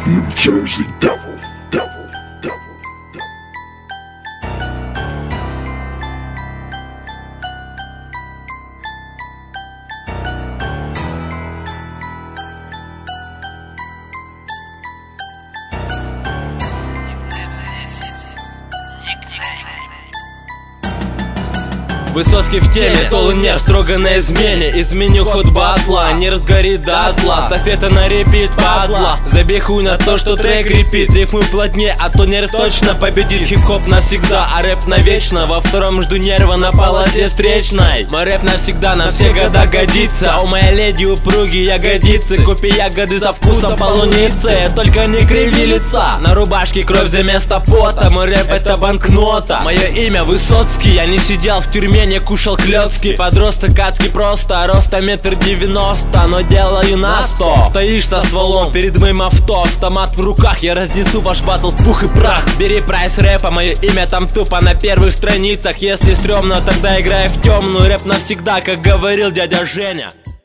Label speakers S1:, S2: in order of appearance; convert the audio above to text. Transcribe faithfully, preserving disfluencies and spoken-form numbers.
S1: New Jersey Devil, Devil, Devil.
S2: Высоцкий в теме, Толынер строго на измене. Изменю ход батла, не разгорит дотла. Стафета на репит, падла. Забей хуй на то, что трек репит. Рифмы плотнее, а то нерв точно победит. Хип-хоп навсегда, а рэп навечно. Во втором жду нерва на полосе встречной. Мой рэп навсегда, на все года годится. У моей леди упругие ягодицы. Купи ягоды со вкусом полуницы. Только не криви лица. На рубашке кровь за место пота. Мой рэп это банкнота. Мое имя Высоцкий, я не сидел в тюрьме, не кушал клёцкий. Подросток адский просто, роста метр девяносто, но делаю на сто. Стоишь со стволом перед моим авто, автомат в руках, я разнесу ваш батл в пух и прах. Бери прайс рэпа, мое имя там тупо на первых страницах. Если стрёмно, тогда играй в темную. Рэп навсегда, как говорил дядя Женя.